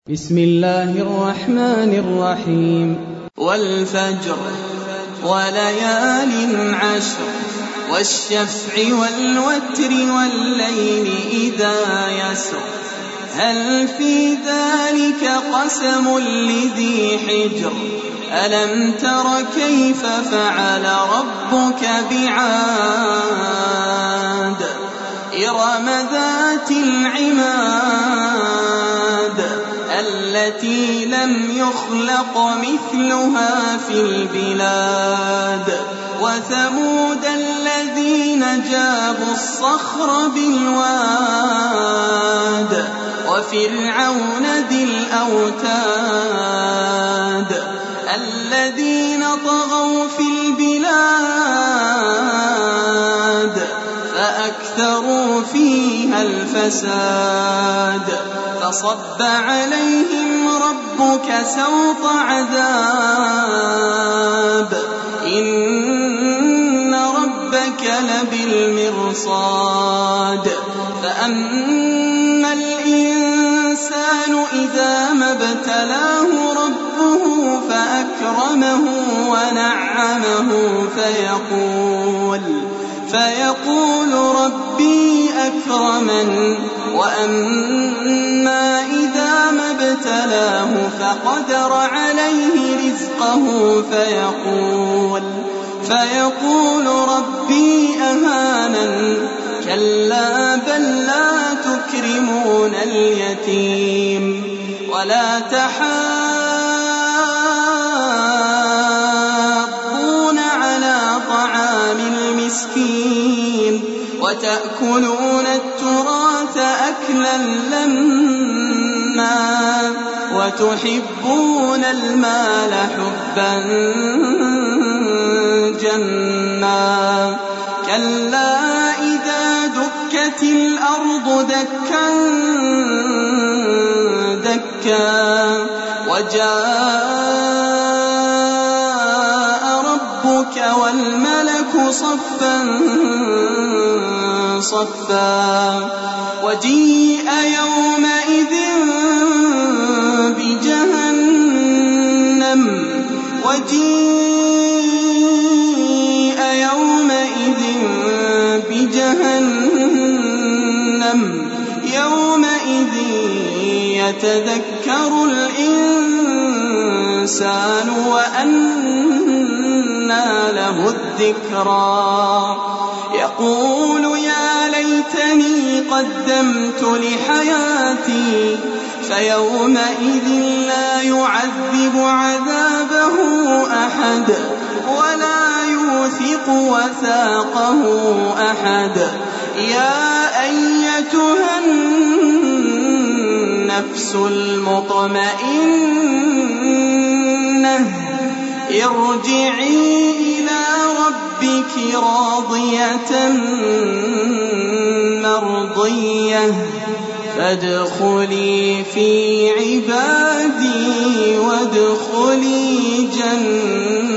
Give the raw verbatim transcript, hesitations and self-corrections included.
بسم الله الرحمن الرحيم والفجر وليال عشر والشفع والوتر والليل إذا يسر هل في ذلك قسم لذي حجر ألم تر كيف فعل ربك بعاد إرم ذات العماد التي لم يخلق مثلها في البلاد وثمود الذين جابوا الصخر بالواد وفرعون ذي الأوتاد الذين طغوا في البلاد فأكثروا فيها الفساد فصب عليهم ربك سوط عذاب إن ربك لبالمرصاد فأما الإنسان إذا ما ابتلاه ربه فأكرمه ونعمه فيقول فيقول ربي أكرمن وأما إذا ما ابتلاه فقدر عليه رزقه فيقول فيقول ربي أهانن كلا بل لا تكرمون اليتيم ولا تحاضون على طعام المسكين وتأكلون التراث أكلا لما وتحبون المال حبا جما كلا إذا دكت الأرض دكا دكا وجاء ربك والملك صفا صفا وجيء يومئذ بجهنم وجيء يومئذ بجهنم يومئذ يتذكر الإنسان وأنى له الذكرى يقول يا ليتني قدمت لحياتي فيومئذ لا يعذب عذابه أحد ولا يوثق وثاقه أحد يا أيتها النفس المطمئنة ارجعي إلى ربك راضية مرضية فادخلي في عبادي وادخلي جنتي.